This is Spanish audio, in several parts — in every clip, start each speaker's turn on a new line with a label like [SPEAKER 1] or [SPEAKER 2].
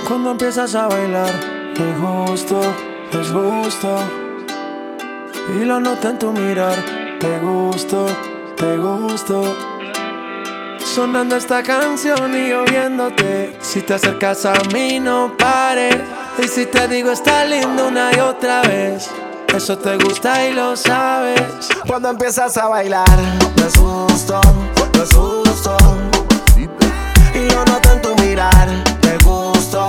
[SPEAKER 1] Cuando empiezas a bailar, es justo. Y lo noto en tu mirar, te gusto. Sonando esta canción y yo viéndote. Si te acercas a mí no pares. Y si te digo está lindo una y otra vez, eso te gusta y lo sabes.
[SPEAKER 2] Cuando empiezas a bailar, es justo. Y lo noto en tu mirar, te gusto.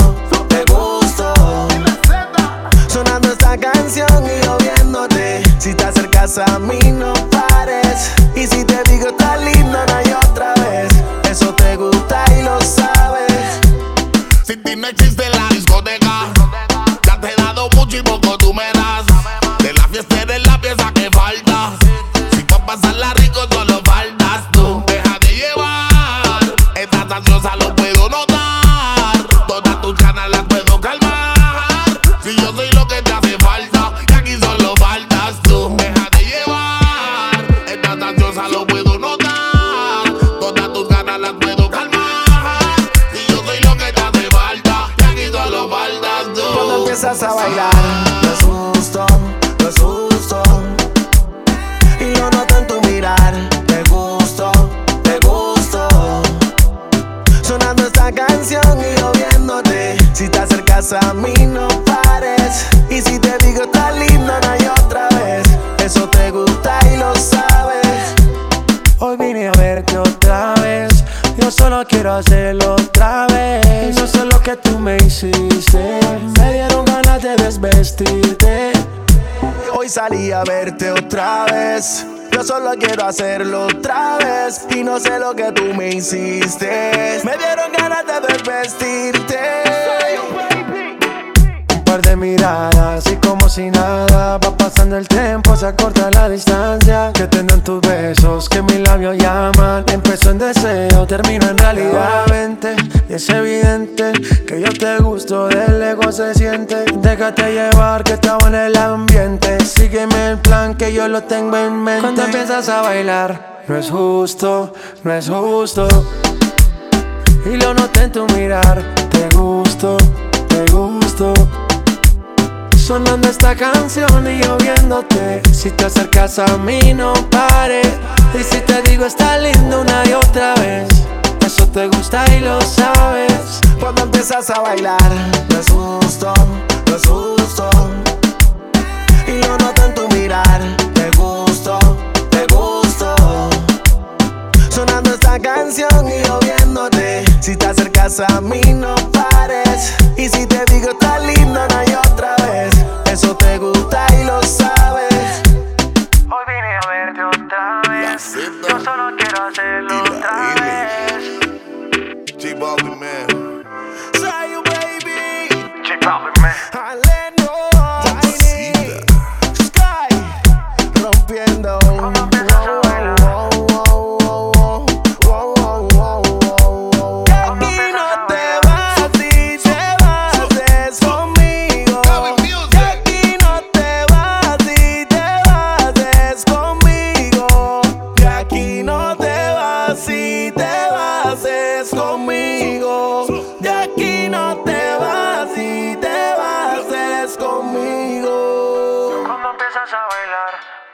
[SPEAKER 2] Sonando esta canción y yo viéndote. Si te acercas a mí no pares. Y si te digo está lindo una y otra vez, eso te gusta y lo sabes.
[SPEAKER 3] Si ti no existe la discoteca, ya te he dado mucho y poco tú me das. De la fiesta eres la pieza que falta. Si pa' pasarla rico solo faltas tú. Deja de llevar, estás ansiosa lo puedo notar. Todas tus ganas las puedo calmar. Si yo soy lo que te hace falta, y aquí solo faltas tú. Deja de llevar, estás ansiosa lo puedo notar. Todas tus ganas las puedo calmar. Si yo soy lo que te hace falta, y aquí solo faltas tú.
[SPEAKER 2] Cuando empiezas a bailar, es justo. Y lo noto en tu mirar, te gusto. Sonando esta canción y yo viéndote. Si te acercas a mí no pares. Y si te digo está lindo una y otra vez, eso te gusta y lo sabes.
[SPEAKER 1] Hoy vine a verte otra vez. Yo solo quiero hacerlo otra vez. No sé lo que tú me hiciste. Me dieron ganas de desvestirte.
[SPEAKER 2] Hoy salí a verte otra vez. Yo solo quiero hacerlo otra vez. Y no sé lo que tú me hiciste. Me dieron ganas de desvestirte.
[SPEAKER 1] Un par de miradas y como si nada. Va pasando el tiempo, se acorta la distancia. Que tendrán tus besos, que mis labios llaman. Empezó en deseo, termino en realidad. Vente, y es evidente que yo te gusto, del ego se siente. Déjate llevar que estaba en el ambiente. Sígueme el plan que yo lo tengo en mente. Cuando empiezas a bailar, no es justo. Y lo noté en tu mirar, te gusto. Sonando esta canción y yo viéndote. Si te acercas a mí no pares. Y si te digo está lindo una y otra vez, eso te gusta y lo sabes.
[SPEAKER 2] Cuando empiezas a bailar, es justo. Y lo noto en tu mirar, te gusto. Sonando esta canción y yo viéndote. Si te acercas a mí no pares. Y si te digo está lindo una y otra vez, eso te gusta y lo sabes.
[SPEAKER 1] Hoy vine a verte otra vez. Yo solo quiero hacerlo otra vez.
[SPEAKER 3] J-Balvin, man.
[SPEAKER 2] Say you baby.
[SPEAKER 1] J-Balvin, man.
[SPEAKER 2] Aleno, Tiny, Sky, rompiendo. Si te vas es conmigo, de aquí no te vas. Si te vas es conmigo.
[SPEAKER 1] Cuando empiezas a bailar,